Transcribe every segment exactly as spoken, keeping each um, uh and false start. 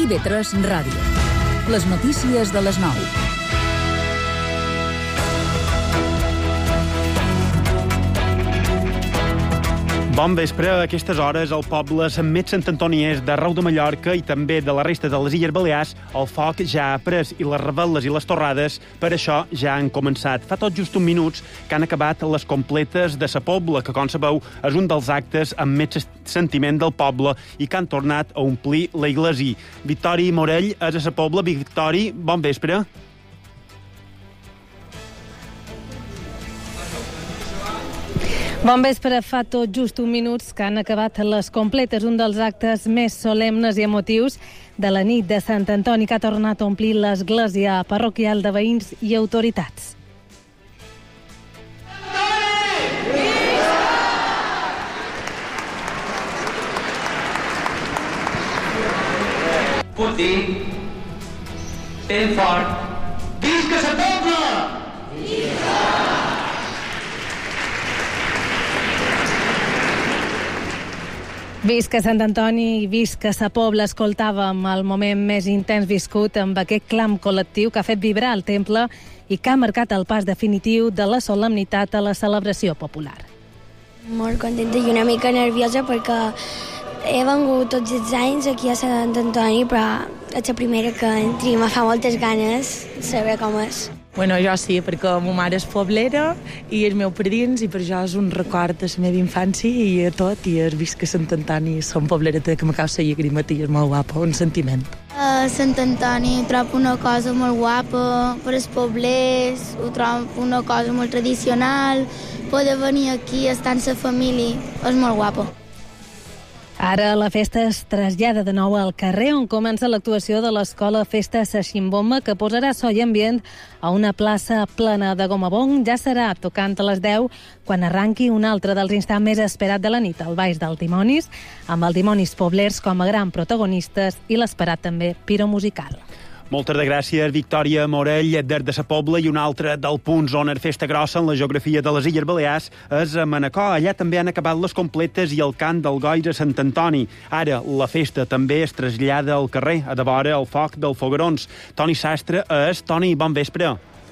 I V tres Ràdio. Les notícies de les nou. Bon vespre. A aquestes hores, el poble Sant Met Sant Antoniès d'arreu de Mallorca i també de la resta de les Illes Balears, el foc ja ha pres i les revetles i les torrades per això ja han començat. Fa tot just un minuts que han acabat les completes de sa Pobla, que, com sabeu, és un dels actes amb més sentiment del poble i que han tornat a omplir la iglesia. Victori Morell és a sa Pobla. Victori, bon vespre. Bon vespre. Fa tot just un minuts que han acabat les completes, un dels actes més solemnes i emotius de la nit de Sant Antoni, que ha tornat a omplir l'església parroquial de veïns i autoritats. Puc dir, ben fort, visca sa Pobla! Visca! Visca Sant Antoni i visca sa Pobla. Escoltàvem el moment més intens viscut amb aquest clam col·lectiu que ha fet vibrar el temple i que ha marcat el pas definitiu de la solemnitat a la celebració popular. Molt contenta i una mica nerviosa perquè he vengut tots els anys aquí a Sant Antoni, però és la primera que entri. Me fa moltes ganes saber com és. Bueno, jo sí, perquè la meva mare és poblera i els meus padrins, i per això és un record de la meva infància i a tot, i és visca Sant Antoni, som poblera que m'acaba de llagrimat i és molt guapa, un sentiment. A Sant Antoni trobo una cosa molt guapa per als poblers, ho trobo una cosa molt tradicional, poder venir aquí, estar amb la família, és molt guapa. Ara la festa es trasllada de nou al carrer, on comença l'actuació de l'Escola Festa Sa Ximbomba, que posarà so i ambient a una plaça plena de gom a bong. Ja serà tocant a les deu quan arranqui un altre dels instants més esperat de la nit, el Ball dels Dimonis, amb els dimonis poblers com a grans protagonistes i l'esperat també piromusical. Moltes de gràcies, Victòria Morell, des de sa Pobla. I un altre del punt zona festa grossa en la geografia de les Illes Balears és a Manacor. Allà també han acabat les completes i el cant del goig a Sant Antoni. Ara la festa també es trasllada al carrer, a devora el foc dels foguerons. Toni Sastre és. Toni, bon vespre.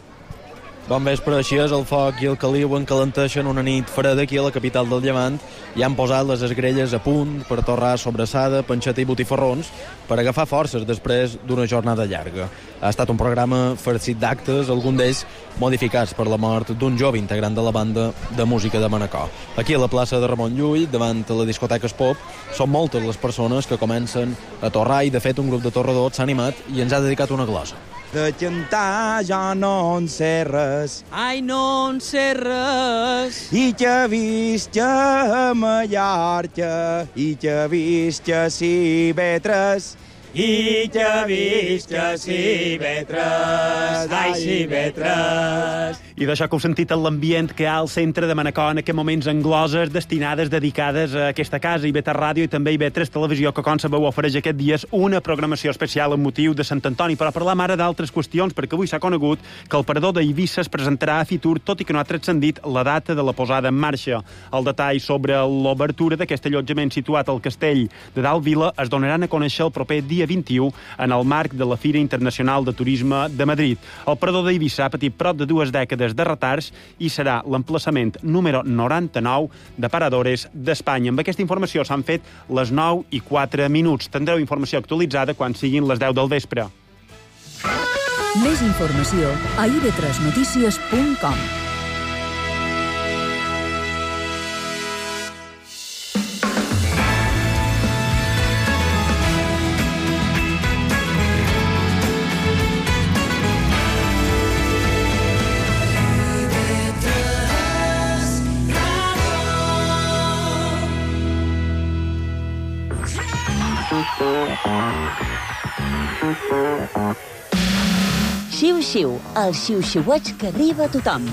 Bon vespre. Així és, el foc i el caliu encalenteixen una nit freda aquí a la capital del Llevant i han posat les esgrelles a punt per torrar sobrassada, panxeta i botifarrons per agafar forces després d'una jornada llarga. Ha estat un programa farcit d'actes, alguns d'ells modificats per la mort d'un jove integrant de la banda de música de Manacor. Aquí a la plaça de Ramon Llull, davant la discoteca Espop, són moltes les persones que comencen a torrar i, de fet, un grup de torradors s'ha animat i ens ha dedicat una glosa. De cantar jo no en sé res. Ai, no en sé res. I que visca a Mallorca, i que visca si vetres, i que visca si vetres, ai, si vetres. I d'això que heu sentit en l'ambient que hi ha al centre de Manacor en aquests moments en gloses destinades, dedicades a aquesta casa, I V tres Ràdio i també I V tres Televisió, que, com sabeu, ofereix aquests dies una programació especial amb motiu de Sant Antoni. Però parlam ara d'altres qüestions, perquè avui s'ha conegut que el parador d'Eivissa es presentarà a Fitur, tot i que no ha transcendit la data de la posada en marxa. El detall sobre l'obertura d'aquest allotjament situat al castell de Dalt Vila es donaran a conèixer el proper dia vint-i-u en el marc de la Fira Internacional de Turisme de Madrid. El parador d'Eivissa ha patit prop de dues dècades de retards i serà l'emplaçament número noranta-nou de paradores d'Espanya. Amb aquesta informació s'han fet les nou i quatre minuts. Tindreu informació actualitzada quan siguin les deu del vespre. Més informació a i v tres notícies punt com. Xiu-xiu, el xiu-xiueig que arriba a tothom.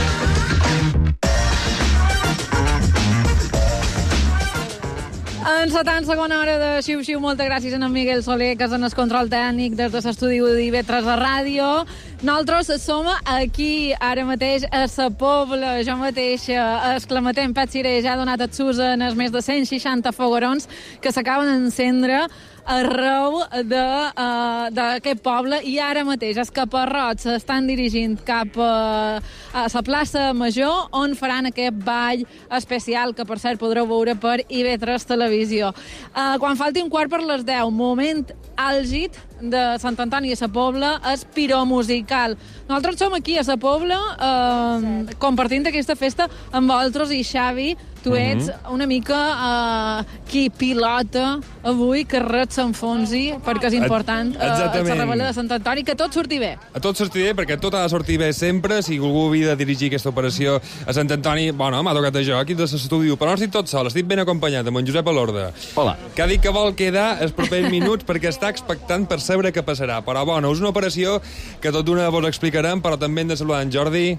Ens Encetant segona hora de Xiu-Xiu. Moltes gràcies a en Miguel Soler, que és en el control tècnic des de l'estudi d'I V tres a ràdio. Nosaltres som aquí ara mateix a la Pobla. Jo mateixa, el Clamatent Pet Ciré ja ha donat a Susan els més de cent seixanta foguerons que s'acaben d'encendre arreu d'aquest uh, poble, i ara mateix els caparrots s'estan dirigint cap a, a la plaça Major, on faran aquest ball especial que, per cert, podreu veure per I V tres Televisió. Uh, quan falti un quart per les deu, moment àlgid de Sant Antoni a la Pobla, és piromusical. Nosaltres som aquí a la Pobla eh, compartint aquesta festa amb vosaltres, i Xavi, tu ets mm-hmm. una mica eh, qui pilota avui que res s'enfonsi, perquè és important eh, la rebel·la de Sant Antoni, que tot surti bé. A tot surti bé, perquè tot ha de sortir bé sempre. Si algú havia de dirigir aquesta operació a Sant Antoni, bueno, m'ha tocat a jo aquí de l'estudi, però no estic tot sol, estic ben acompanyat amb en Josep Alorda. Hola. Que ha dit que vol quedar els propers minuts perquè està expectant per saber què passarà. Però, bueno, és una operació que tot d'una vos explicarem, però també hem de saludar en Jordi.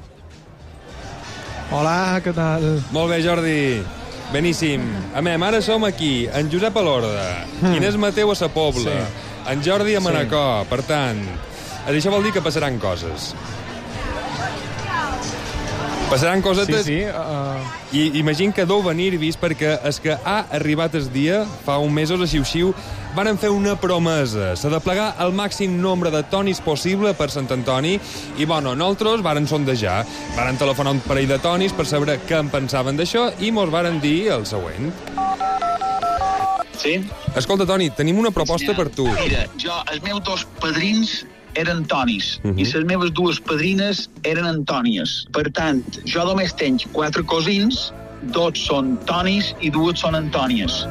Hola, què tal? Molt bé, Jordi. Beníssim. A mi, ara som aquí, en Josep Alorda, mm. Inés Mateu a la Pobla, sí. En Jordi a Manacor. Sí. Per tant, això vol dir que passaran coses. Passaran cosetes... Sí, sí. Uh... I imagino que deu venir vist, perquè és que ha arribat el dia, fa un mesos a Xiu-Xiu, van fer una promesa, s'ha de plegar el màxim nombre de tonis possible per Sant Antoni, i, bueno, nosaltres varen sondejar, varen telefonar un parell de tonis per saber què en pensaven d'això, i mos varen dir el següent. Sí? Escolta, Toni, tenim una proposta per tu. Mira, jo, els meus dos padrins eren Tonis, uh -huh. i les meves dues padrines eren Antònies. Per tant, jo només tenc quatre cosins, dos són Tonis i dues són Antònies.